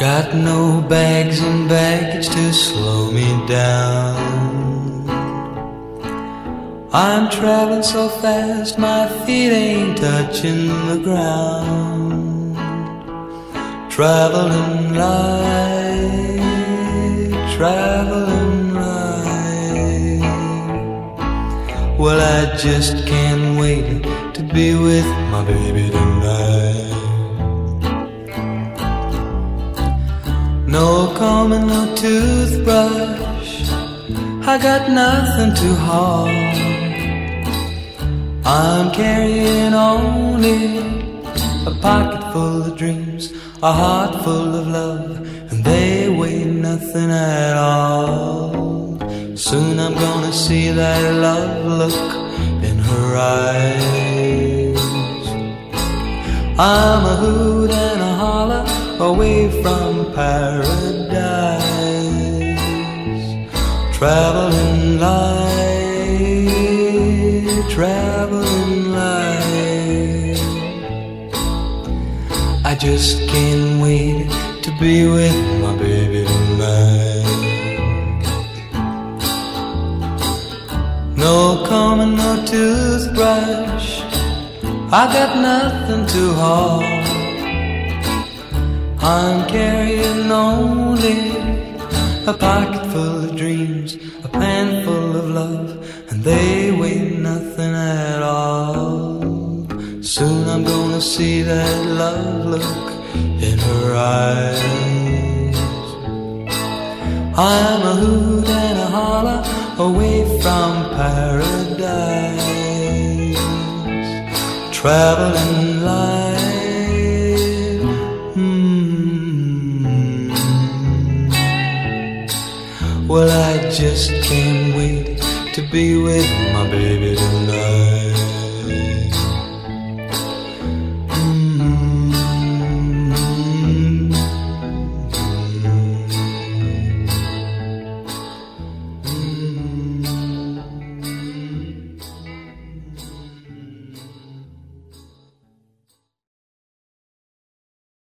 Got no bags and baggage to slow me down. I'm traveling so fast my feet ain't touching the ground. Traveling light, traveling light. Well, I just can't wait to be with my baby tonight. No comb and no toothbrush, I got nothing to haul. I'm carrying only a pocket full of dreams, a heart full of love, and they weigh nothing at all. Soon I'm gonna see that love look in her eyes. I'm a hoot and a holler away from paradise. Traveling light, traveling light. I just can't wait to be with my baby tonight. No comb and no toothbrush, I got nothing to haul. I'm carrying only a pocket full of dreams, a pan full of love, and they weigh nothing at all. Soon I'm gonna see that love look in her eyes. I'm a hoot and a holler away from paradise. Traveling light. Well, I just can't wait to be with my baby tonight.